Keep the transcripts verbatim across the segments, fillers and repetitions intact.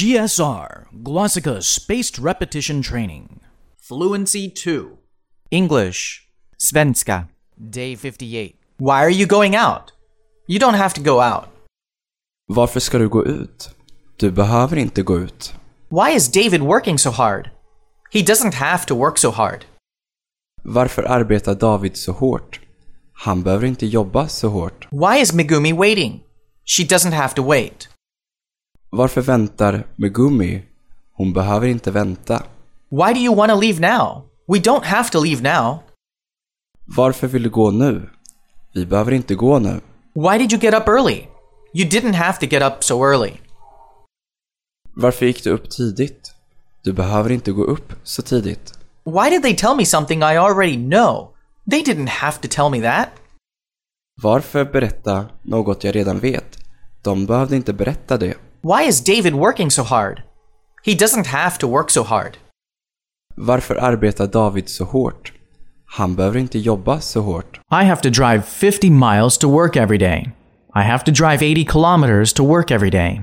G S R, Glossika Spaced Repetition Training. Fluency two. English. Svenska. Day fifty-eight. Why are you going out? You don't have to go out. Varför ska du gå ut? Du behöver inte gå ut. Why is David working so hard? He doesn't have to work so hard. Varför arbetar David så hårt? Han behöver inte jobba så hårt. Why is Megumi waiting? She doesn't have to wait. Varför väntar Megumi? Hon behöver inte vänta. Why do you want to leave now? We don't have to leave now. Varför vill du gå nu? Vi behöver inte gå nu. Why did you get up early? You didn't have to get up so early. Varför gick du upp tidigt? Du behöver inte gå upp så tidigt. Why did they tell me something I already know? They didn't have to tell me that. Varför berätta något jag redan vet? De behövde inte berätta det. Why is David working so hard? He doesn't have to work so hard. Varför arbetar David så hårt? Han behöver inte jobba så hårt. I have to drive fifty miles to work every day. I have to drive eighty kilometers to work every day.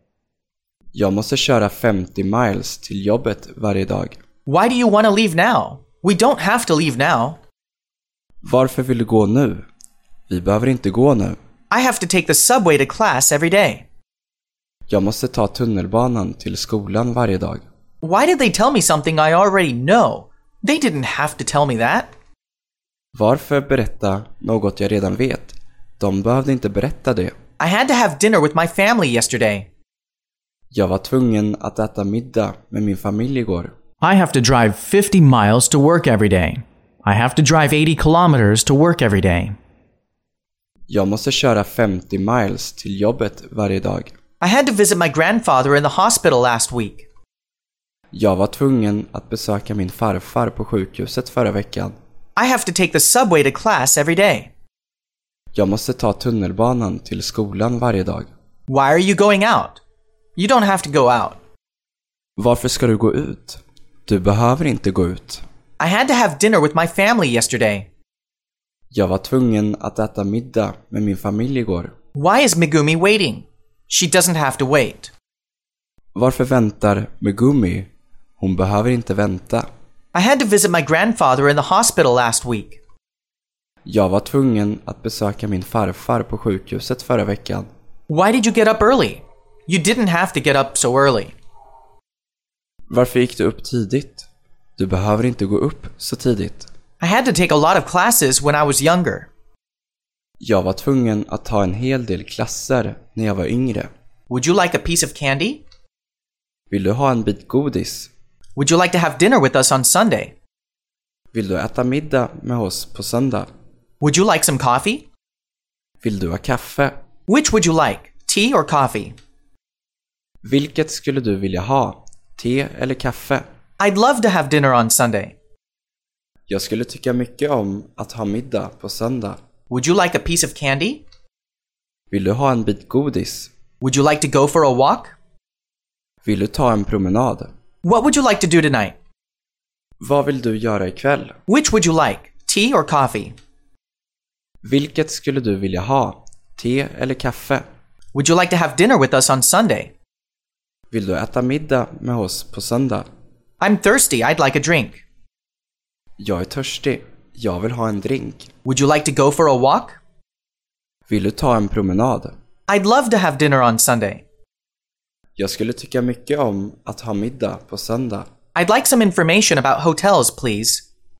Jag måste köra femtio miles till jobbet varje dag. Why do you want to leave now? We don't have to leave now. Varför vill du gå nu? Vi behöver inte gå nu. I have to take the subway to class every day. Jag måste ta tunnelbanan till skolan varje dag. Why did they tell me something I already know? They didn't have to tell me that. Varför berätta något jag redan vet? De behövde inte berätta det. I had to have dinner with my family yesterday. Jag var tvungen att äta middag med min familj igår. I have to drive fifty miles to work every day. I have to drive eighty kilometers to work every day. Jag måste köra femtio miles till jobbet varje dag. I had to visit my grandfather in the hospital last week. Jag var tvungen att besöka min farfar på sjukhuset förra veckan. I have to take the subway to class every day. Jag måste ta tunnelbanan till skolan varje dag. Why are you going out? You don't have to go out. Varför ska du gå ut? Du behöver inte gå ut. I had to have dinner with my family yesterday. Jag var tvungen att äta middag med min familj igår. Why is Megumi waiting? She doesn't have to wait. Varför väntar Megumi? Hon behöver inte vänta. I had to visit my grandfather in the hospital last week. Jag var tvungen att besöka min farfar på sjukhuset förra veckan. Why did you get up early? You didn't have to get up so early. Varför gick du upp tidigt? Du behöver inte gå upp så tidigt. I had to take a lot of classes when I was younger. Jag var tvungen att ta en hel del klasser när jag var yngre. Would you like a piece of candy? Vill du ha en bit godis? Would you like to have dinner with us on Sunday? Vill du äta middag med oss på söndag? Would you like some coffee? Vill du ha kaffe? Which would you like, tea or coffee? Vilket skulle du vilja ha? Te eller kaffe? I'd love to have dinner on Sunday. Jag skulle tycka mycket om att ha middag på söndag. Would you like a piece of candy? Vill du ha en bit godis? Would you like to go for a walk? Vill du ta en promenad? What would you like to do tonight? Vad vill du göra ikväll? Which would you like, tea or coffee? Vilket skulle du vilja ha? Te eller kaffe? Would you like to have dinner with us on Sunday? Vill du äta middag med oss på söndag? I'm thirsty, I'd like a drink. Jag är törstig. Jag vill ha en drink. Would you like to go for a walk? Vill du ta en promenad? I'd love to have dinner on Sunday. Jag skulle tycka mycket om att ha middag på söndag. I'd like some information about hotels, please.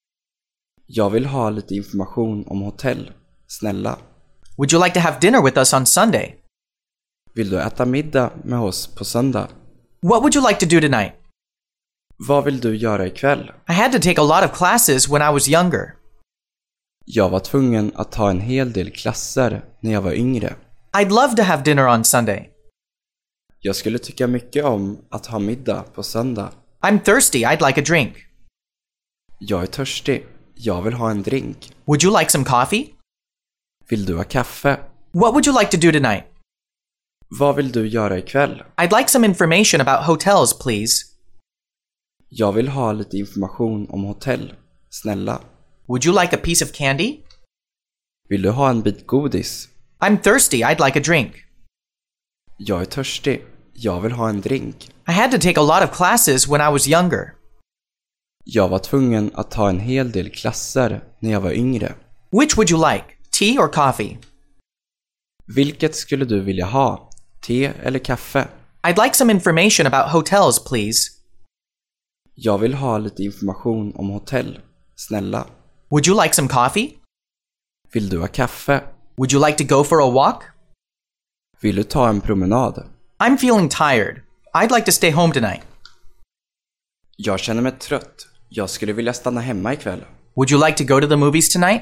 Jag vill ha lite information om hotell. Snälla. Would you like to have dinner with us on Sunday? Vill du äta middag med oss på söndag? What would you like to do tonight? Vad vill du göra ikväll? I had to take a lot of classes when I was younger. Jag var tvungen att ta en hel del klasser när jag var yngre. I'd love to have dinner on Sunday. Jag skulle tycka mycket om att ha middag på söndag. I'm thirsty, I'd like a drink. Jag är törstig. Jag vill ha en drink. Would you like some coffee? Vill du ha kaffe? What would you like to do tonight? Vad vill du göra ikväll? I'd like some information about hotels, please. Jag vill ha lite information om hotell. Snälla. Would you like a piece of candy? Vill du ha en bit godis? I'm thirsty, I'd like a drink. Jag är törstig. Jag vill ha en drink. I had to take a lot of classes when I was younger. Jag var tvungen att ta en hel del klasser när jag var yngre. Which would you like, tea or coffee? Vilket skulle du vilja ha? Te eller kaffe? I'd like some information about hotels, please. Jag vill ha lite information om hotell. Snälla. Would you like some coffee? Vill du ha kaffe? Would you like to go for a walk? Vill du ta en promenad? I'm feeling tired. I'd like to stay home tonight. Jag känner mig trött. Jag skulle vilja stanna hemma ikväll. Would you like to go to the movies tonight?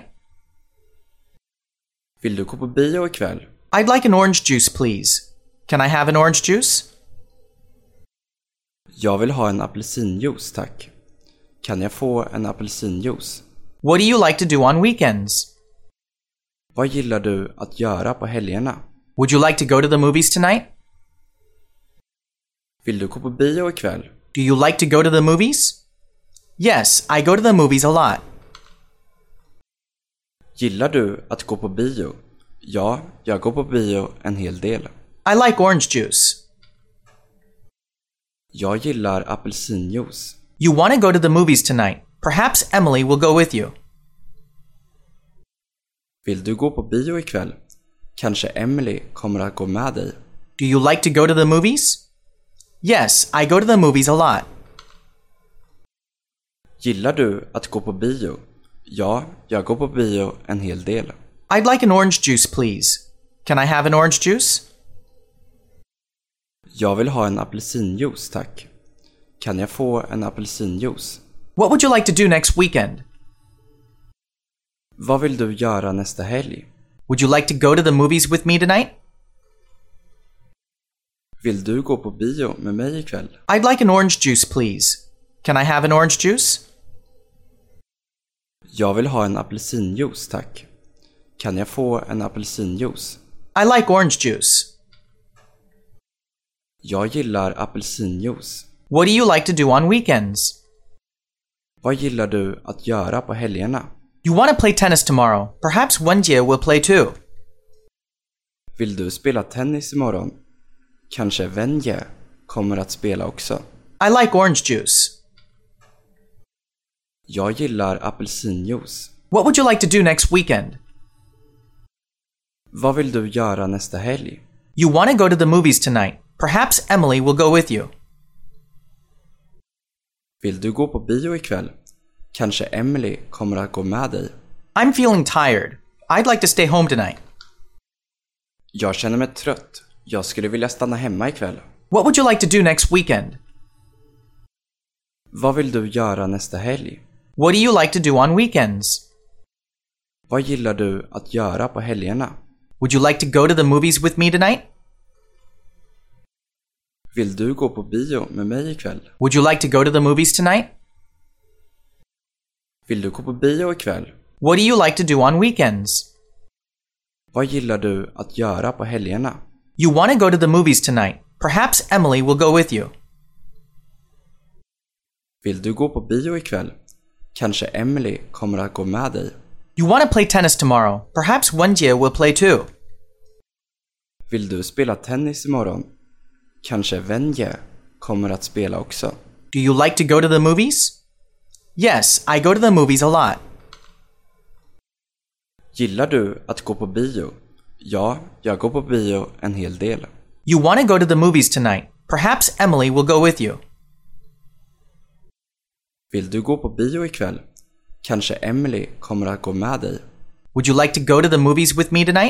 Vill du gå på bio ikväll? I'd like an orange juice, please. Can I have an orange juice? Jag vill ha en apelsinjuice, tack. Kan jag få en apelsinjuice? What do you like to do on weekends? Vad gillar du att göra på helgerna? Would you like to go to the movies tonight? Vill du gå på bio ikväll? Do you like to go to the movies? Yes, I go to the movies a lot. Gillar du att gå på bio? Ja, jag går på bio en hel del. I like orange juice. Jag gillar apelsinjuice. You want to go to the movies tonight. Perhaps Emily will go with you. Vill du gå på bio ikväll? Kanske Emily kommer att gå med dig. Do you like to go to the movies? Yes, I go to the movies a lot. Gillar du att gå på bio? Ja, jag går på bio en hel del. I'd like an orange juice, please. Can I have an orange juice? Jag vill ha en apelsinjuice, tack. Kan jag få en apelsinjuice? What would you like to do next weekend? Vad vill du göra nästa helg? Would you like to go to the movies with me tonight? Vill du gå på bio med mig ikväll? I'd like an orange juice, please. Can I have an orange juice? Jag vill ha en apelsinjuice, tack. Kan jag få en apelsinjuice? I like orange juice. Jag gillar apelsinjuice. What do you like to do on weekends? Vad gillar du att göra på helgerna? You want to play tennis tomorrow. Perhaps Wenjie will play too. Vill du spela tennis imorgon? Kanske Wenjie kommer att spela också. I like orange juice. Jag gillar apelsinjuice. What would you like to do next weekend? Vad vill du göra nästa helg? You want to go to the movies tonight. Perhaps Emily will go with you. Vill du gå på bio ikväll? Kanske Emily kommer att gå med dig. I'm feeling tired. I'd like to stay home tonight. Jag känner mig trött. Jag skulle vilja stanna hemma ikväll. What would you like to do next weekend? Vad vill du göra nästa helg? What do you like to do on weekends? Vad gillar du att göra på helgerna? Would you like to go to the movies with me tonight? Vill du gå på bio med mig ikväll? Would you like to go to the movies tonight? Vill du gå på bio ikväll? What do you like to do on weekends? Vad gillar du att göra på helgerna? You want to go to the movies tonight. Perhaps Emily will go with you. Vill du gå på bio ikväll? Kanske Emily kommer att gå med dig. You want to play tennis tomorrow. Perhaps Wenjie will play too. Vill du spela tennis imorgon? Kanske Wenjie kommer att spela också. Do you like to go to the movies? Yes, I go to the movies a lot. Gillar du att gå på bio? Ja, jag går på bio en hel del. You want to go to the movies tonight. Perhaps Emily will go with you. Vill du gå på bio ikväll? Kanske Emily kommer att gå med dig. Would you like to go to the movies with me tonight?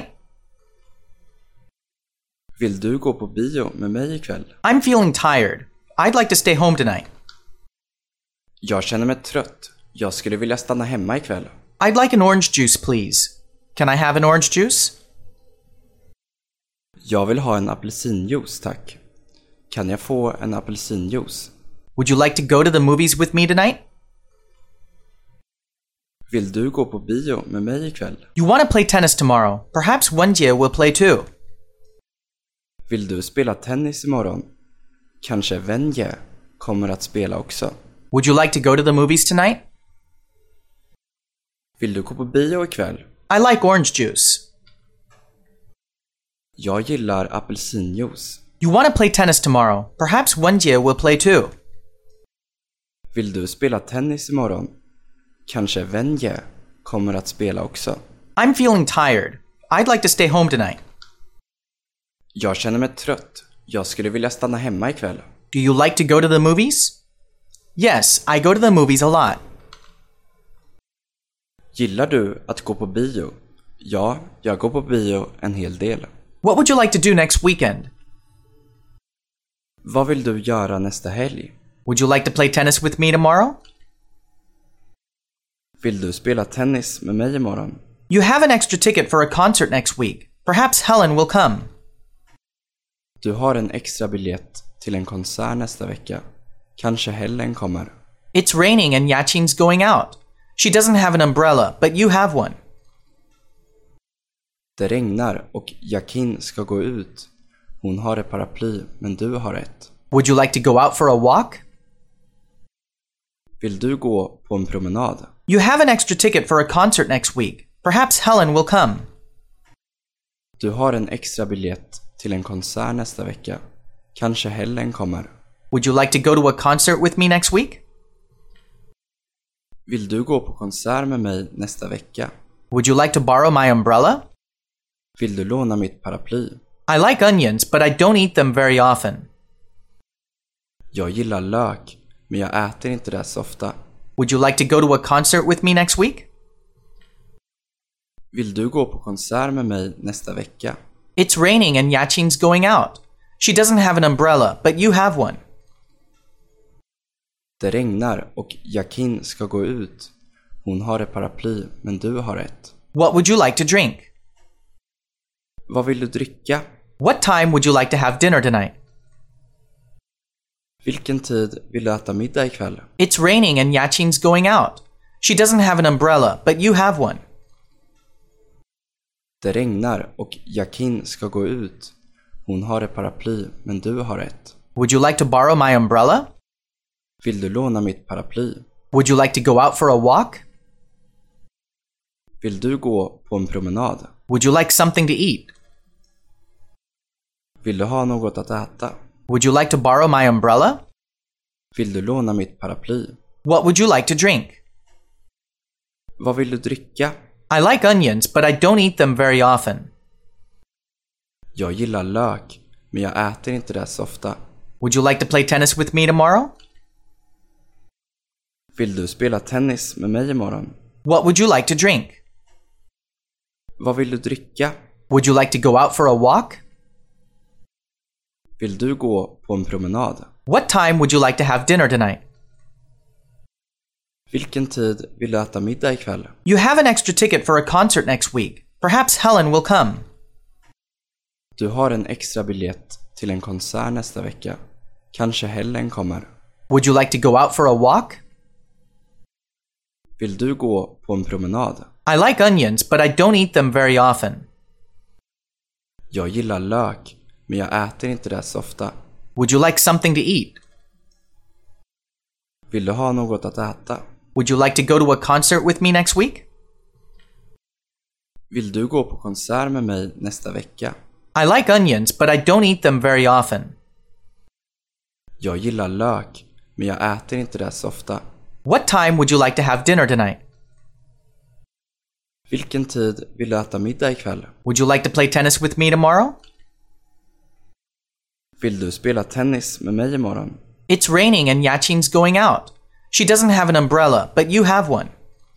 Vill du gå på bio med mig ikväll? I'm feeling tired. I'd like to stay home tonight. Jag känner mig trött. Jag skulle vilja stanna hemma ikväll. I'd like an orange juice, please. Can I have an orange juice? Jag vill ha en apelsinjuice, tack. Kan jag få en apelsinjuice? Would you like to go to the movies with me tonight? Vill du gå på bio med mig ikväll? You want to play tennis tomorrow. Perhaps Wenjie will play too. Vill du spela tennis imorgon? Kanske Wenjie kommer att spela också. Would you like to go to the movies tonight? Vill du gå på bio ikväll? I like orange juice. Jag gillar apelsinjuice. You want to play tennis tomorrow. Perhaps Wenjie will play too. Vill du spela tennis imorgon? Kanske Wenjie kommer att spela också. I'm feeling tired. I'd like to stay home tonight. Jag känner mig trött. Jag skulle vilja stanna hemma ikväll. Do you like to go to the movies? Yes, I go to the movies a lot. Gillar du att gå på bio? Ja, jag går på bio en hel del. What would you like to do next weekend? Vad vill du göra nästa helg? Would you like to play tennis with me tomorrow? Vill du spela tennis med mig imorgon? You have an extra ticket for a concert next week. Perhaps Helen will come. Du har en extra biljett till en konsert nästa vecka. Kanske Helen kommer. It's raining and Yachin's going out. She doesn't have an umbrella, but you have one. Det regnar och Yakin ska gå ut. Hon har ett paraply, men du har ett. Would you like to go out for a walk? Vill du gå på en promenad? You have an extra ticket for a concert next week. Perhaps Helen will come. Du har en extra biljett till en konsert nästa vecka. Kanske Helen kommer. Would you like to go to a concert with me next week? Vill du gå på konsert med mig nästa vecka? Would you like to borrow my umbrella? Vill du låna mitt paraply? I like onions, but I don't eat them very often. Jag gillar lök, men jag äter inte det så ofta. Would you like to go to a concert with me next week? Vill du gå på konsert med mig nästa vecka? It's raining and Yachin's going out. She doesn't have an umbrella, but you have one. Det regnar och Yakin ska gå ut. Hon har ett paraply, men du har ett. What would you like to drink? Vad vill du dricka? What time would you like to have dinner tonight? Vilken tid vill du äta middag ikväll? It's raining and Yachin's going out. She doesn't have an umbrella, but you have one. Det regnar och Yakin ska gå ut. Hon har ett paraply, men du har ett. Would you like to borrow my umbrella? Vill du låna mitt paraply? Would you like to go out for a walk? Vill du gå på en promenad? Would you like something to eat? Vill du ha något att äta? Would you like to borrow my umbrella? Vill du låna mitt paraply? What would you like to drink? Vad vill du dricka? I like onions, but I don't eat them very often. Jag gillar lök, men jag äter inte det så ofta. Would you like to play tennis with me tomorrow? Vill du spela tennis med mig imorgon? What would you like to drink? Vad vill du dricka? Would you like to go out for a walk? Vill du gå på en promenad? What time would you like to have dinner tonight? Vilken tid vill du äta middag ikväll? You have an extra ticket for a concert next week. Perhaps Helen will come. Du har en extra biljett till en konsert nästa vecka. Kanske Helen kommer. Would you like to go out for a walk? Vill du gå på en promenad? I like onions, but I don't eat them very often. Jag gillar lök, men jag äter inte det så ofta. Would you like something to eat? Vill du ha något att äta? Would you like to go to a concert with me next week? Vill du gå på konsert med mig nästa vecka? I like onions, but I don't eat them very often. Jag gillar lök, men jag äter inte det så ofta. What time would you like to have dinner tonight? Vilken tid vill du äta middag ikväll? Would you like to play tennis with me tomorrow? Vill du spela tennis med mig imorgon? It's raining and Yachin's going out. She doesn't have an umbrella, but you have one.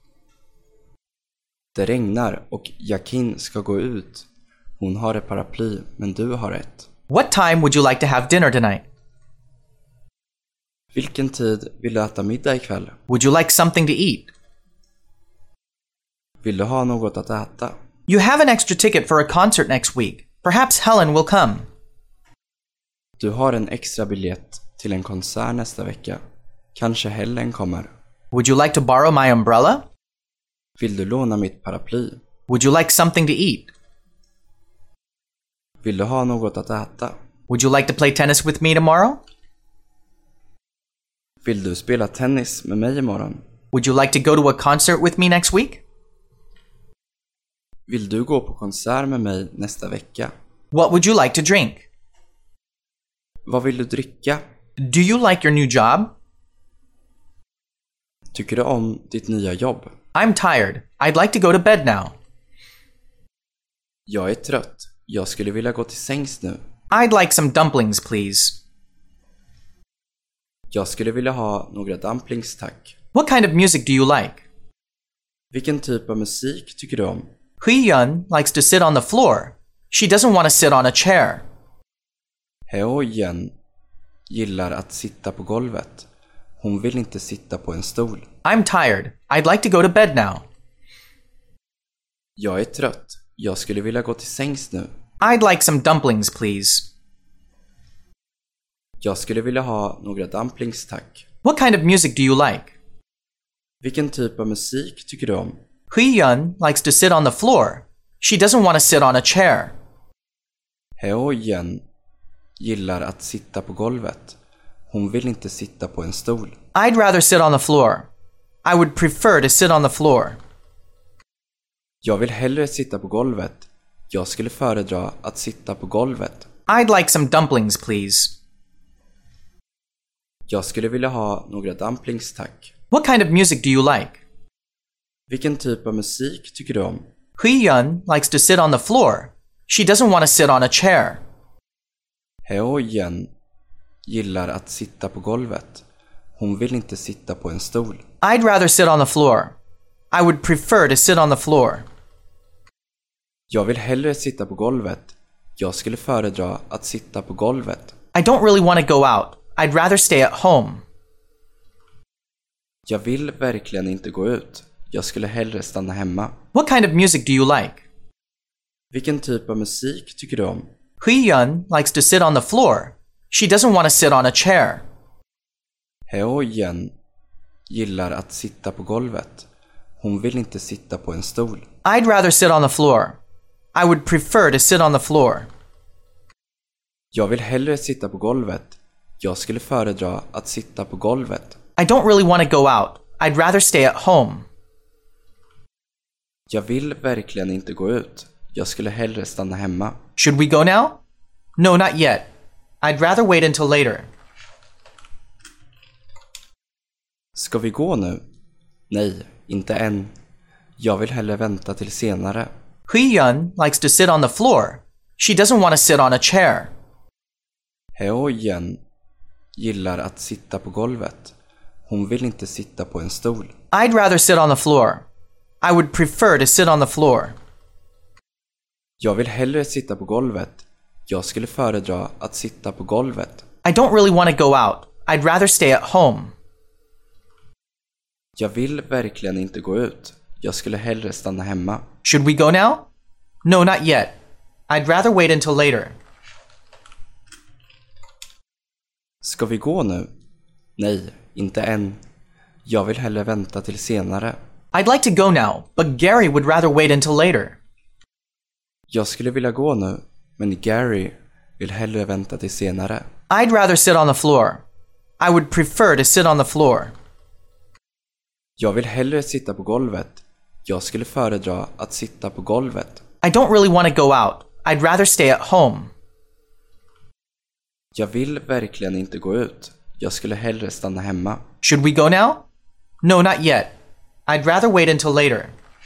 Det regnar och Yakin ska gå ut. Hon har ett paraply, men du har ett. What time would you like to have dinner tonight? Vilken tid vill du äta middag ikväll? Would you like something to eat? Vill du ha något att äta? You have an extra ticket for a concert next week. Perhaps Helen will come. Du har en extra biljett till en konsert nästa vecka. Kanske Helen kommer. Would you like to borrow my umbrella? Vill du låna mitt paraply? Would you like something to eat? Vill du ha något att äta? Would you like to play tennis with me tomorrow? Vill du spela tennis med mig imorgon? Would you like to go to a concert with me next week? Vill du gå på konsert med mig nästa vecka? What would you like to drink? Vad vill du dricka? Do you like your new job? Tycker du om ditt nya jobb? I'm tired. I'd like to go to bed now. Jag är trött. Jag skulle vilja gå till sängs nu. I'd like some dumplings, please. Jag skulle vilja ha några dumplings, tack. What kind of music do you like? Vilken typ av musik tycker du om? Hui-yun likes to sit on the floor. She doesn't want to sit on a chair. Heo-yen gillar att sitta på golvet. Hon vill inte sitta på en stol. I'm tired. I'd like to go to bed now. Jag är trött. Jag skulle vilja gå till sängs nu. I'd like some dumplings, please. Jag skulle vilja ha några dumplings, tack. What kind of music do you like? Vilken typ av musik tycker du om? Hui-yun likes to sit on the floor. She doesn't want to sit on a chair. Heo-yen gillar att sitta på golvet. Hon vill inte sitta på en stol. I'd rather sit on the floor. I would prefer to sit on the floor. Jag vill hellre sitta på golvet. Jag skulle föredra att sitta på golvet. I'd like some dumplings, please. Jag skulle vilja ha några dumplings, tack. What kind of music do you like? Vilken typ av musik tycker du om? Hui-yun likes to sit on the floor. She doesn't want to sit on a chair. Heo-yen gillar att sitta på golvet. Hon vill inte sitta på en stol. I'd rather sit on the floor. I would prefer to sit on the floor. Jag vill hellre sitta på golvet. Jag skulle föredra att sitta på golvet. I don't really want to go out. I'd rather stay at home. Jag vill verkligen inte gå ut. Jag skulle hellre stanna hemma. What kind of music do you like? Vilken typ av musik tycker du om? Hui-yun likes to sit on the floor. She doesn't want to sit on a chair. Heo-yen gillar att sitta på golvet. Hon vill inte sitta på en stol. I'd rather sit on the floor. I would prefer to sit on the floor. Jag vill hellre sitta på golvet. Jag skulle föredra att sitta på golvet. I don't really want to go out. I'd rather stay at home. Jag vill verkligen inte gå ut. Jag skulle hellre stanna hemma. Should we go now? No, not yet. I'd rather wait until later. Ska vi gå nu? Nej, inte än. Jag vill hellre vänta till senare. Hui-yun likes to sit on the floor. She doesn't want to sit on a chair. Heo-yen gillar att sitta på golvet. Hon vill inte sitta på en stol. I'd rather sit on the floor. I would prefer to sit on the floor. Jag vill hellre sitta på golvet. Jag skulle föredra att sitta på golvet. I don't really want to go out. I'd rather stay at home. Jag vill verkligen inte gå ut. Jag skulle hellre stanna hemma. Should we go now? No, not yet. I'd rather wait until later. Ska vi gå nu? Nej, inte än. Jag vill hellre vänta till senare. I'd like to go now, but Gary would rather wait until later. Jag skulle vilja gå nu, men Gary vill hellre vänta till senare. I'd rather sit on the floor. I would prefer to sit on the floor. Jag vill hellre sitta på golvet. Jag skulle föredra att sitta på golvet. I don't really want to go out. I'd rather stay at home. Jag vill verkligen inte gå ut. Jag skulle hellre stanna hemma. Should we go now? No, not yet. I'd rather wait until later.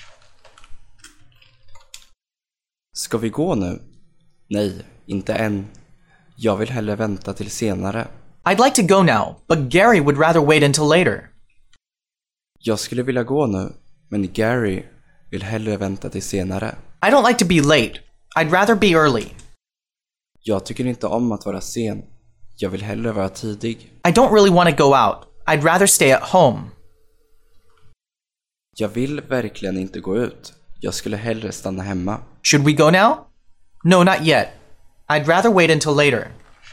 Ska vi gå nu? Nej, inte än. Jag vill hellre vänta till senare. I'd like to go now, but Gary would rather wait until later. Jag skulle vilja gå nu, men Gary vill hellre vänta till senare. I don't like to be late. I'd rather be early. Jag tycker inte om att vara sen. Jag vill hellre vara tidig. I don't really want to go out. I'd rather stay at home. Jag vill verkligen inte gå ut. Jag skulle hellre stanna hemma. Should we go now? No, not yet. I'd rather wait until later.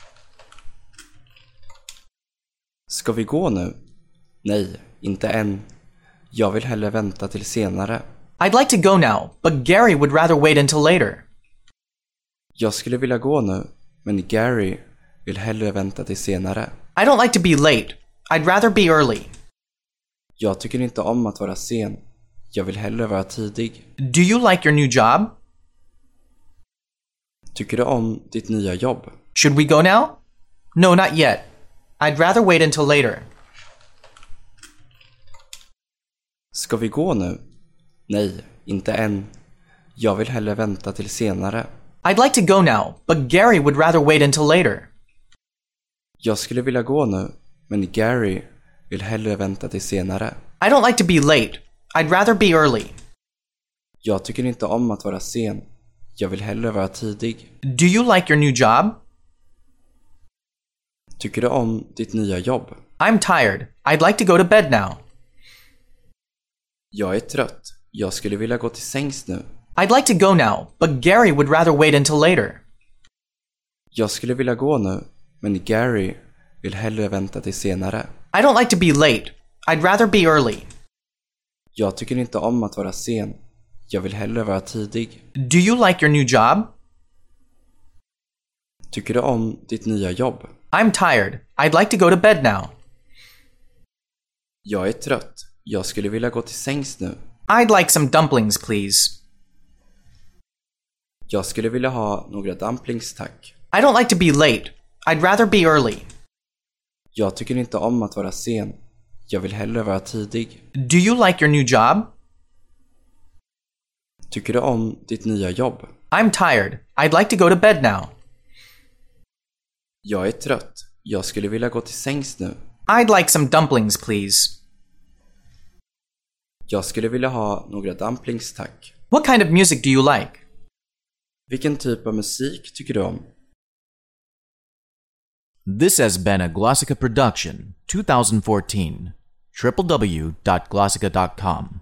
Ska vi gå nu? Nej, inte än. Jag vill hellre vänta till senare. I'd like to go now, but Gary would rather wait until later. Jag skulle vilja gå nu, men Gary vill hellre vänta till senare. I don't like to be late. I'd rather be early. Jag tycker inte om att vara sen. Jag vill hellre vara tidig. Do you like your new job? Tycker du om ditt nya jobb? Should we go now? No, not yet. I'd rather wait until later. Ska vi gå nu? Nej, inte än. Jag vill hellre vänta till senare. I'd like to go now, but Gary would rather wait until later. Jag skulle vilja gå nu, men Gary vill hellre vänta till senare. I don't like to be late. I'd rather be early. Jag tycker inte om att vara sen. Jag vill hellre vara tidig. Do you like your new job? Tycker du om ditt nya jobb? I'm tired. I'd like to go to bed now. Jag är trött. Jag skulle vilja gå till sängs nu. I'd like to go now, but Gary would rather wait until later. Jag skulle vilja gå nu, men Gary vill hellre vänta till senare. I don't like to be late. I'd rather be early. Jag tycker inte om att vara sen. Jag vill hellre vara tidig. Do you like your new job? Tycker du om ditt nya jobb? I'm tired. I'd like to go to bed now. Jag är trött. Jag skulle vilja gå till sängs nu. I'd like some dumplings, please. Jag skulle vilja ha några dumplings, tack. I don't like to be late. I'd rather be early. Jag tycker inte om att vara sen. Jag vill hellre vara tidig. Do you like your new job? Tycker du om ditt nya jobb? I'm tired. I'd like to go to bed now. Jag är trött. Jag skulle vilja gå till sängs nu. I'd like some dumplings, please. Jag skulle vilja ha några dumplings, tack. What kind of music do you like? Vilken typ av musik tycker du om? This has been a Glossica production, twenty fourteen. w w w dot glossica dot com